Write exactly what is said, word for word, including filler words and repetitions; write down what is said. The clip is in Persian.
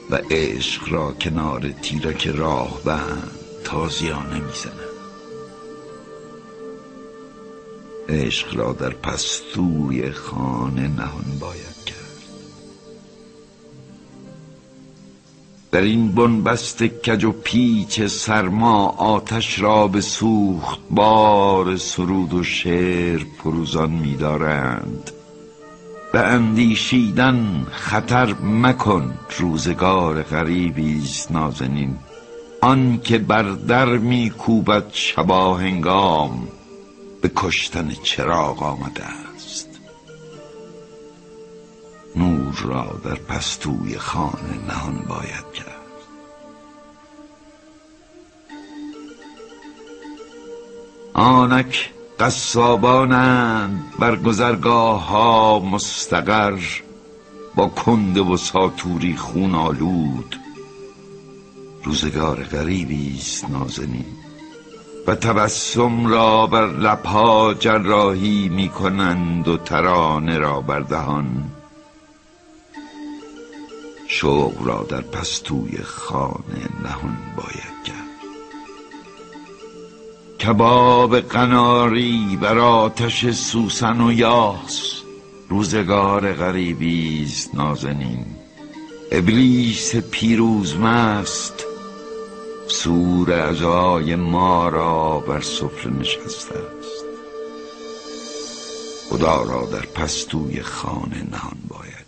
و عشق را کنار تیرک راه بند تازیانه میزنند. عشق را در پستوی خانه نهان باید کرد. در این بنبست کج و پیچ سرما آتش را به سوخت بار سرود و شعر فروزان می‌دارند. به اندیشیدن خطر مکن، روزگار غریبی است نازنین. آن که بر در میکوبد شباهنگام، به کشتن چراغ آمده است. نور را در پستوی خانه نهان باید کرد. آنک قصابانند بر گذرگاه ها مستقر، با کنده و ساتوری خون آلود. روزگار غریبی است نازنین، و تبسم را بر لبها جراحی می کنند و ترانه را بر دهان. شوق را در پستوی خانه نهان باید کرد. کباب قناری بر آتش سوسن و یاس، روزگار غریبی است نازنین. ابلیس پیروزمست، سور عزای ما را بر سفره نشسته است. خدا را در پستوی خانه نهان باید